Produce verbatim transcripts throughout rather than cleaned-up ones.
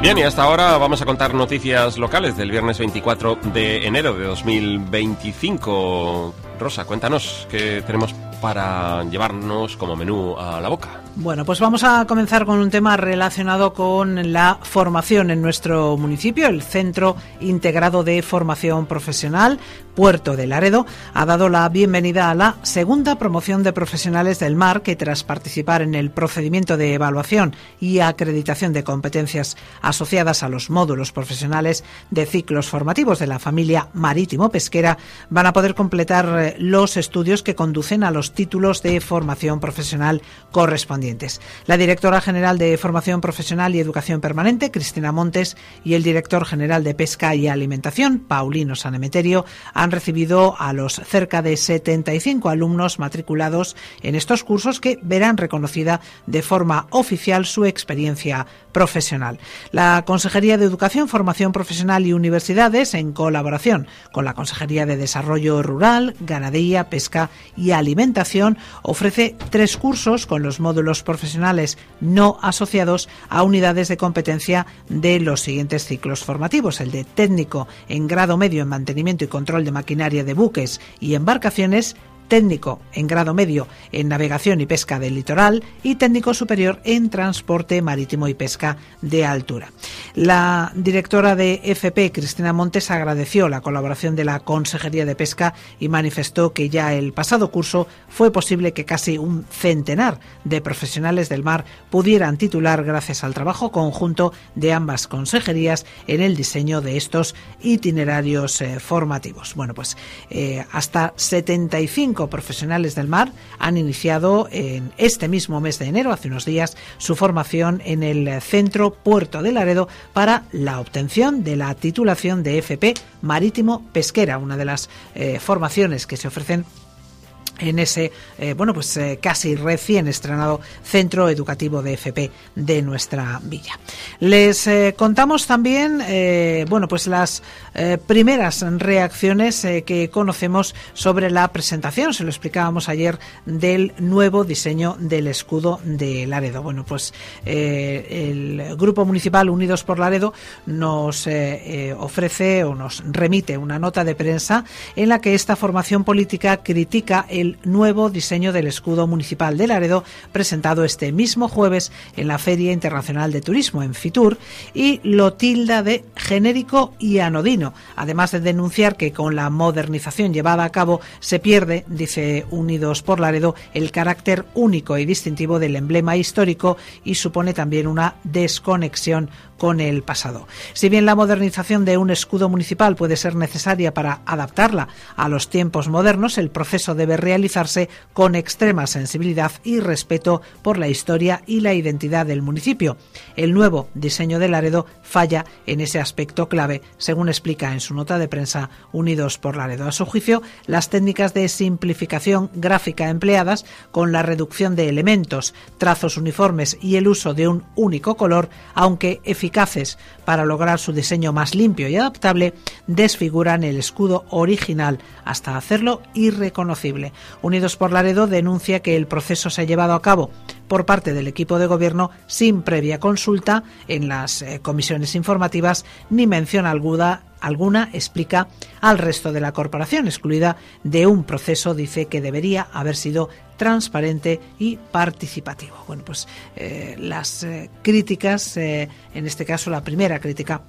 Bien, y hasta ahora vamos a contar noticias locales del viernes veinticuatro de enero de dos mil veinticinco. Rosa, cuéntanos qué tenemos para llevarnos como menú a la boca. Bueno, pues vamos a comenzar con un tema relacionado con la formación en nuestro municipio. El Centro Integrado de Formación Profesional Puerto de Laredo ha dado la bienvenida a la segunda promoción de profesionales del mar que, tras participar en el procedimiento de evaluación y acreditación de competencias asociadas a los módulos profesionales de ciclos formativos de la familia marítimo-pesquera, van a poder completar los estudios que conducen a los títulos de formación profesional correspondientes. La directora general de Formación Profesional y Educación Permanente, Cristina Montes, y el director general de Pesca y Alimentación, Paulino Sanemeterio, han recibido a los cerca de setenta y cinco alumnos matriculados en estos cursos que verán reconocida de forma oficial su experiencia profesional. La Consejería de Educación, Formación Profesional y Universidades, en colaboración con la Consejería de Desarrollo Rural, Ganadería, Pesca y Alimentación, ofrece tres cursos con los módulos profesionales no asociados a unidades de competencia de los siguientes ciclos formativos: el de técnico en grado medio en mantenimiento y control de maquinaria de buques y embarcaciones, técnico en grado medio en navegación y pesca del litoral y técnico superior en transporte marítimo y pesca de altura. La directora de F P, Cristina Montes, agradeció la colaboración de la Consejería de Pesca y manifestó que ya el pasado curso fue posible que casi un centenar de profesionales del mar pudieran titular gracias al trabajo conjunto de ambas consejerías en el diseño de estos itinerarios eh, formativos. Bueno, pues eh, hasta setenta y cinco profesionales del mar han iniciado en este mismo mes de enero, hace unos días, su formación en el Centro Puerto de Laredo para la obtención de la titulación de F P Marítimo Pesquera, una de las eh, formaciones que se ofrecen en ese, eh, bueno, pues eh, casi recién estrenado centro educativo de F P de nuestra villa. Les eh, contamos también, eh, bueno, pues las eh, primeras reacciones eh, que conocemos sobre la presentación, se lo explicábamos ayer, del nuevo diseño del escudo de Laredo. Bueno, pues eh, el Grupo Municipal Unidos por Laredo nos eh, eh, ofrece o nos remite una nota de prensa en la que esta formación política critica el nuevo diseño del escudo municipal de Laredo presentado este mismo jueves en la Feria Internacional de Turismo en Fitur y lo tilda de genérico y anodino, además de denunciar que con la modernización llevada a cabo se pierde, dice Unidos por Laredo, el carácter único y distintivo del emblema histórico y supone también una desconexión con el pasado. Si bien la modernización de un escudo municipal puede ser necesaria para adaptarla a los tiempos modernos, el proceso debe realizarse con extrema sensibilidad y respeto por la historia y la identidad del municipio. El nuevo diseño de Laredo falla en ese aspecto clave, según explica en su nota de prensa Unidos por Laredo. A su juicio, las técnicas de simplificación gráfica empleadas, con la reducción de elementos, trazos uniformes y el uso de un único color, aunque eficaces para lograr su diseño más limpio y adaptable, desfiguran el escudo original hasta hacerlo irreconocible. Unidos por Laredo denuncia que el proceso se ha llevado a cabo por parte del equipo de gobierno sin previa consulta en las eh, comisiones informativas ni mención alguna, alguna explica al resto de la corporación, excluida de un proceso, dice, que debería haber sido transparente y participativo. Bueno, pues eh, las eh, críticas, eh, en este caso la primera crítica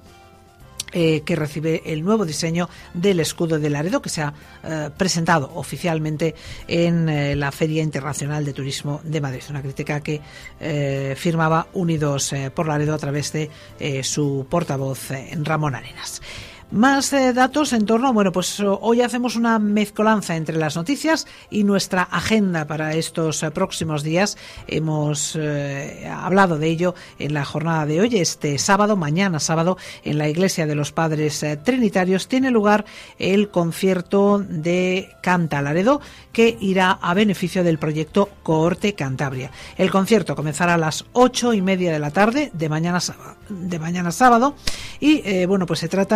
Eh, que recibe el nuevo diseño del escudo de Laredo, que se ha eh, presentado oficialmente en eh, la Feria Internacional de Turismo de Madrid. Una crítica que eh, firmaba Unidos eh, por Laredo a través de eh, su portavoz eh, Ramón Arenas. Más eh, datos en torno, bueno, pues hoy hacemos una mezcolanza entre las noticias y nuestra agenda para estos eh, próximos días. Hemos eh, hablado de ello en la jornada de hoy. Este sábado, mañana sábado, en la Iglesia de los Padres eh, Trinitarios tiene lugar el concierto de Canta Laredo, que irá a beneficio del proyecto Cohorte Cantabria. El concierto comenzará a las ocho y media de la tarde de mañana sábado, de mañana sábado y eh, bueno, pues se trata de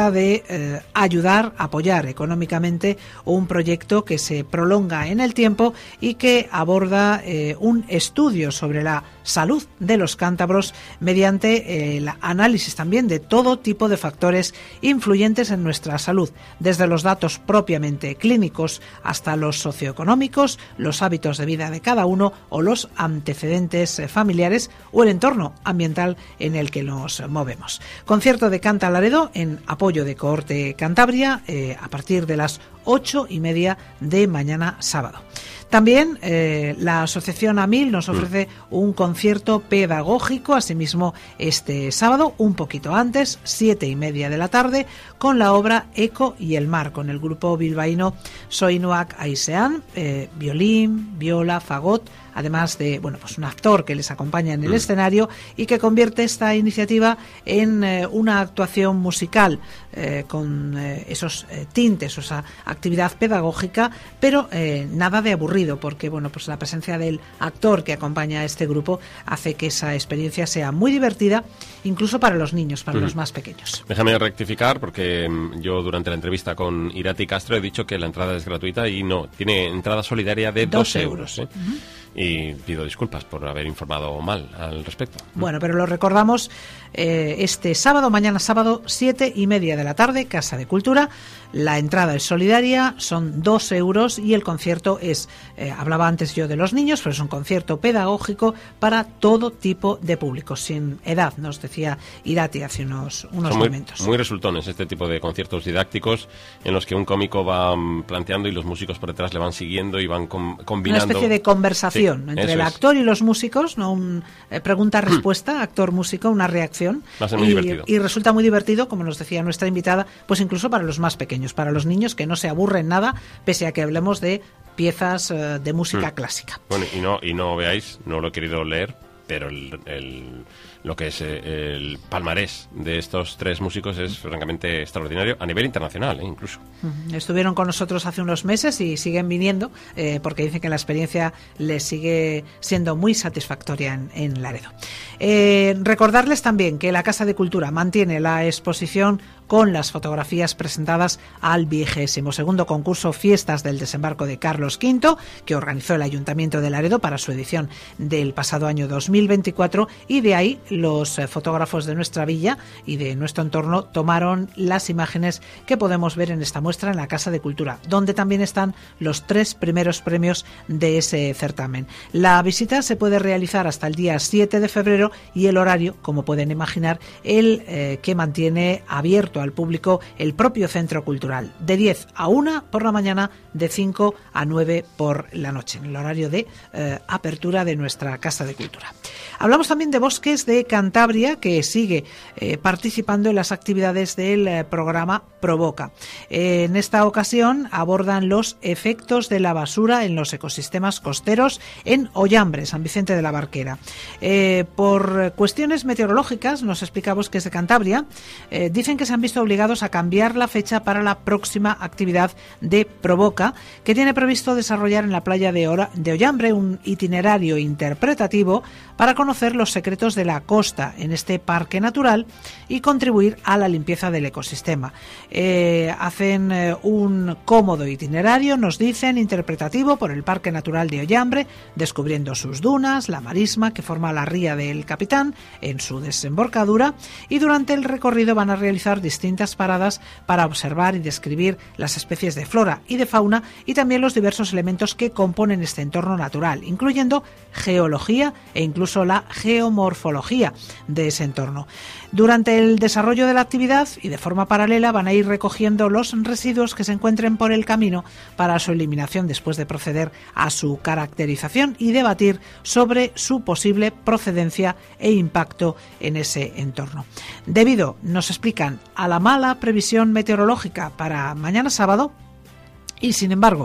eh, ayudar, apoyar económicamente un proyecto que se prolonga en el tiempo y que aborda eh, un estudio sobre la salud de los cántabros mediante eh, el análisis también de todo tipo de factores influyentes en nuestra salud, desde los datos propiamente clínicos hasta los socioeconómicos, los hábitos de vida de cada uno o los antecedentes eh, familiares o el entorno ambiental en el que nos movemos. Concierto de Canta Laredo en apoyo de Cohorte Cantabria eh, a partir de las ocho y media de mañana sábado. También eh, la Asociación AMIL nos ofrece un concierto pedagógico, asimismo este sábado, un poquito antes, siete y media de la tarde, con la obra Eco y el mar, con el grupo bilbaíno Soinuak Aisean, eh, violín, viola, fagot, además de bueno pues un actor que les acompaña en el mm. escenario y que convierte esta iniciativa en eh, una actuación musical eh, con eh, esos eh, tintes, o esa actividad pedagógica, pero eh, nada de aburrido, porque bueno pues la presencia del actor que acompaña a este grupo hace que esa experiencia sea muy divertida, incluso para los niños, para mm. los más pequeños. Déjame rectificar, porque yo durante la entrevista con Irati Castro he dicho que la entrada es gratuita y no, tiene entrada solidaria de dos, dos euros. euros ¿eh? uh-huh. Y pido disculpas por haber informado mal al respecto. Bueno, pero lo recordamos eh, este sábado, mañana sábado, siete y media de la tarde, Casa de Cultura. La entrada es solidaria, son dos euros y el concierto es, eh, hablaba antes yo de los niños, pero es un concierto pedagógico para todo tipo de públicos, sin edad, nos decía Irati hace unos, unos son muy, momentos. Muy resultones este tipo de conciertos didácticos en los que un cómico va planteando y los músicos por detrás le van siguiendo y van com- combinando. Una especie de conversación. Sí, entre el actor es. y los músicos, no un eh, pregunta-respuesta, actor-músico, una reacción. Va a ser muy y, divertido. Y resulta muy divertido, como nos decía nuestra invitada, pues incluso para los más pequeños, para los niños que no se aburren nada, pese a que hablemos de piezas uh, de música mm. clásica. Bueno, y no, y no veáis, no lo he querido leer, pero el, el, lo que es el palmarés de estos tres músicos es francamente extraordinario a nivel internacional, ¿eh? Incluso. Estuvieron con nosotros hace unos meses y siguen viniendo eh, porque dicen que la experiencia les sigue siendo muy satisfactoria en, en Laredo. Eh, recordarles también que la Casa de Cultura mantiene la exposición con las fotografías presentadas al vigésimo segundo concurso Fiestas del Desembarco de Carlos quinto, que organizó el Ayuntamiento de Laredo para su edición del pasado año dos mil veinticuatro, y de ahí los eh, fotógrafos de nuestra villa y de nuestro entorno tomaron las imágenes que podemos ver en esta muestra en la Casa de Cultura, donde también están los tres primeros premios de ese certamen. La visita se puede realizar hasta el día siete de febrero y el horario, como pueden imaginar, el eh, que mantiene abierto al público el propio centro cultural, de diez a una por la mañana, de cinco a nueve por la noche, en el horario de eh, apertura de nuestra Casa de Cultura. Hablamos también de Bosques de Cantabria, que sigue eh, participando en las actividades del eh, programa Provoca. Eh, en esta ocasión abordan los efectos de la basura en los ecosistemas costeros en Ollambre, San Vicente de la Barquera. Eh, por cuestiones meteorológicas, nos explica Bosques de Cantabria, eh, dicen que se han visto obligados a cambiar la fecha para la próxima actividad de Provoca, que tiene previsto desarrollar en la playa de, Ora, de Ollambre un itinerario interpretativo para conocer los secretos de la costa en este parque natural y contribuir a la limpieza del ecosistema. Eh, hacen eh, un cómodo itinerario, nos dicen, interpretativo por el Parque Natural de Ollambre, descubriendo sus dunas, la marisma que forma la ría del Capitán en su desembocadura, y durante el recorrido van a realizar distintas paradas para observar y describir las especies de flora y de fauna y también los diversos elementos que componen este entorno natural, incluyendo geología e incluso la geomorfología de ese entorno. Durante el desarrollo de la actividad y de forma paralela van a ir recogiendo los residuos que se encuentren por el camino para su eliminación después de proceder a su caracterización y debatir sobre su posible procedencia e impacto en ese entorno. Debido, nos explican, a la mala previsión meteorológica para mañana sábado, y sin embargo,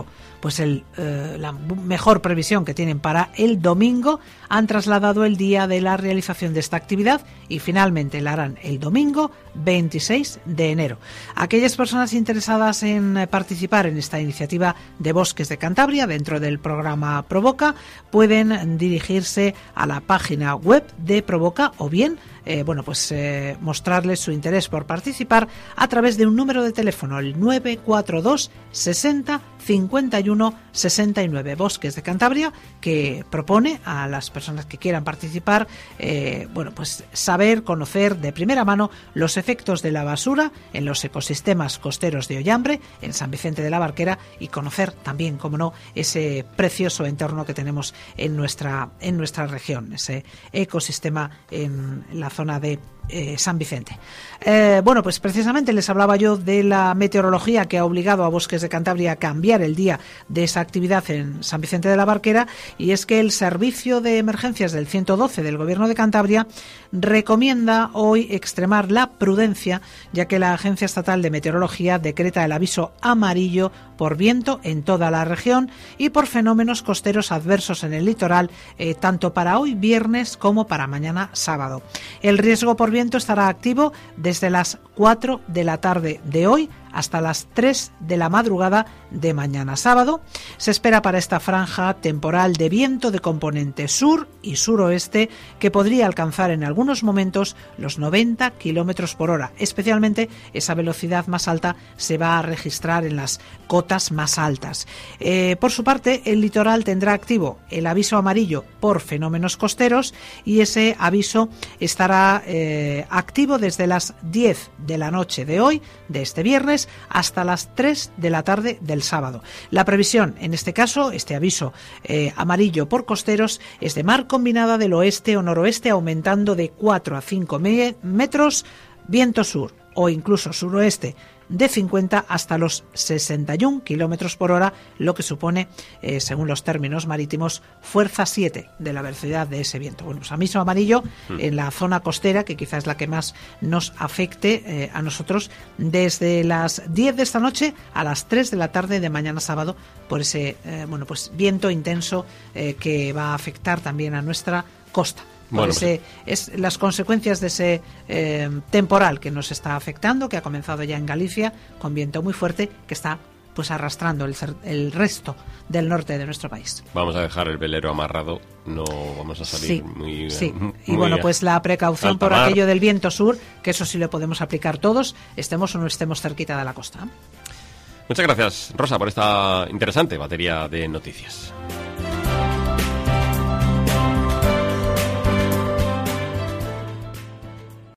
pues el, eh, la mejor previsión que tienen para el domingo. Han trasladado el día de la realización de esta actividad y finalmente la harán el domingo veintiséis de enero. Aquellas personas interesadas en participar en esta iniciativa de Bosques de Cantabria dentro del programa Provoca pueden dirigirse a la página web de Provoca o bien Eh, bueno, pues eh, mostrarles su interés por participar a través de un número de teléfono, el nueve cuatro dos sesenta cincuenta y uno sesenta y nueve. Bosques de Cantabria, que propone a las personas que quieran participar, eh, bueno, pues saber, conocer de primera mano los efectos de la basura en los ecosistemas costeros de Ollambre, en San Vicente de la Barquera, y conocer también, como no, ese precioso entorno que tenemos en nuestra, en nuestra región, ese ecosistema en la zona de eh, San Vicente. Eh, bueno, pues precisamente les hablaba yo de la meteorología que ha obligado a Bosques de Cantabria a cambiar el día de esa actividad en San Vicente de la Barquera, y es que el Servicio de Emergencias del ciento doce del Gobierno de Cantabria recomienda hoy extremar la prudencia, ya que la Agencia Estatal de Meteorología decreta el aviso amarillo por viento en toda la región y por fenómenos costeros adversos en el litoral, eh, tanto para hoy viernes como para mañana sábado. El riesgo por viento estará activo desde las cuatro de la tarde de hoy hasta las tres de la madrugada de mañana sábado. Se espera para esta franja temporal de viento de componente sur y suroeste que podría alcanzar en algunos momentos los noventa kilómetros por hora. Especialmente esa velocidad más alta se va a registrar en las cotas más altas. Eh, por su parte, el litoral tendrá activo el aviso amarillo por fenómenos costeros y ese aviso estará eh, activo desde las diez de la noche de hoy, de este viernes, hasta las tres de la tarde del sábado. La previsión, en este caso, este aviso eh, amarillo por costeros, es de mar combinada del oeste o noroeste aumentando de cuatro a cinco metros, viento sur o incluso suroeste de cincuenta hasta los sesenta y un kilómetros por hora, lo que supone, eh, según los términos marítimos, fuerza siete de la velocidad de ese viento. Bueno, pues aviso amarillo mm. en la zona costera, que quizás es la que más nos afecte eh, a nosotros, desde las diez de esta noche a las tres de la tarde de mañana sábado, por ese eh, bueno, pues viento intenso eh, que va a afectar también a nuestra costa. Bueno, ese, es las consecuencias de ese eh, temporal que nos está afectando, que ha comenzado ya en Galicia con viento muy fuerte, que está pues arrastrando el, el resto del norte de nuestro país. Vamos a dejar el velero amarrado, no vamos a salir sí, muy sí. Muy y bueno, pues la precaución por mar. Aquello del viento sur, que eso sí lo podemos aplicar todos, estemos o no estemos cerquita de la costa. Muchas gracias, Rosa, por esta interesante batería de noticias.